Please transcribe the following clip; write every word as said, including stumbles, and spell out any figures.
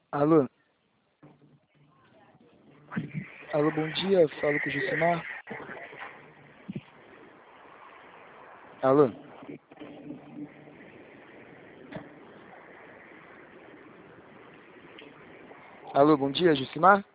Alô? Alô, bom dia. Falo com o Jucimar. Alô? Alô, bom dia, Jucimar?